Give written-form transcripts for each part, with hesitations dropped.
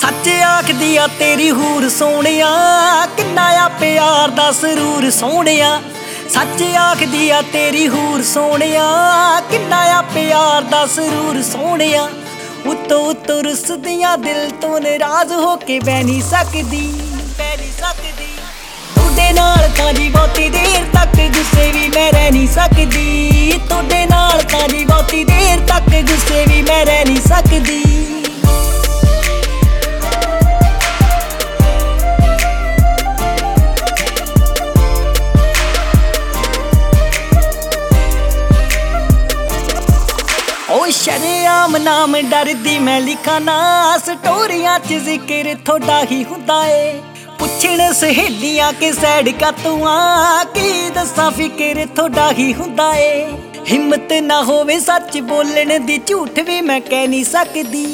सच आखदी आ तेरी हूर सोहणिया, किन्ना आ प्यार दा सरूर सोहणिया। सच आखदी आ तेरी हूर सोहणिया, किन्ना आ प्यार दा सरूर सोहणिया। उत्तों उत्तों रुसदियां दिल तो नाराज होके बह नहीं सकदी, बह नहीं सकदी। तोड़े नाल तां जी बहुती देर तक गुस्से भी मैं रह नहीं सकदी, तोड़े नाल तां जी बहुती देर तक गुस्से भी मैं रह नहीं सकदी। ओ शरेआम नाम डरदी मैं लिखा ना, स्टोरियां च जिक्र थोड़ा ही हुंदा ए। पुछण सहेलियां के सैड का तू आ, की दस्सां फिक्र थोड़ा ही हुंदा ए। हिम्मत ना होवे सच बोलण दी, झूठ भी मैं कह नहीं सकदी।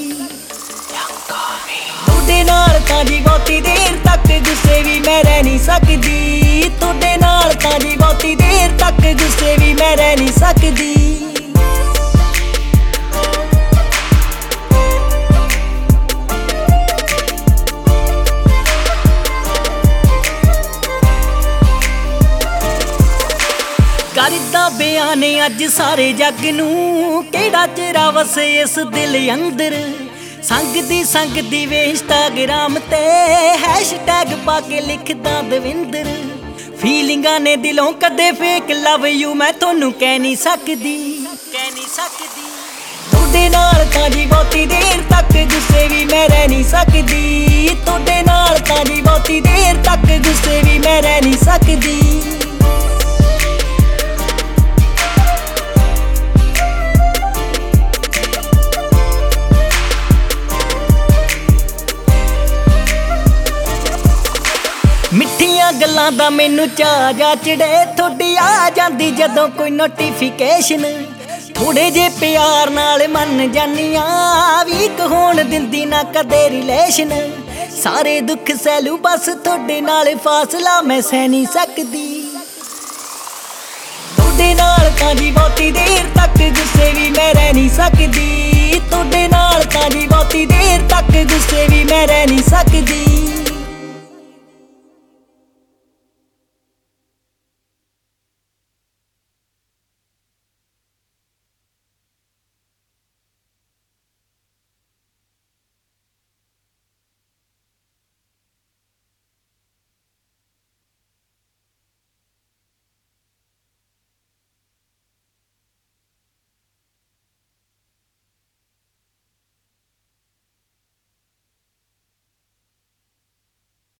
तोड़े नाल तां जी बहुती देर तक गुस्से भी मैं रह नहीं सकदी, तोड़े नाल तां जी बहुती देर तक गुस्से भी मैं रह नहीं सकदी। करदा बयान अज सारे जग नूं, केड़ा चेहरा वसे इस दिल अंदर। संगदी वे इंस्टाग्राम ते हैशटैग पाके लिखदा दविंदर। फीलिंगां ने दिलों कदे फेक लव यू मैं थोनू कह नहीं सकदी, कह नहीं सकदी। तोड़े नाल तां जी बहुती देर तक गुस्से भी मैं रह नहीं सकदी, तोड़े नाल तां जी बहुती देर तक गुस्से भी मैं रह नहीं सकदी। मिठियां गल्लां दा मैनू चाऽ जा चढ़े, थोड़ी आ जांदी जदों कोई नोटिफिकेशन। थोड़े जे प्यार नाल मन जानिया, वीक होण दिंदी ना कदे रिलेशन। सारे दुख सैलू बस थोड़े नाल फासला मैं सह नहीं सकदी। तोड़े नाल तां जी बहुती देर तक गुस्से भी मैं रह नहीं सकदी, तोड़े नाल तां जी बहुती देर तक गुस्से भी मैं रह नहीं सकदी।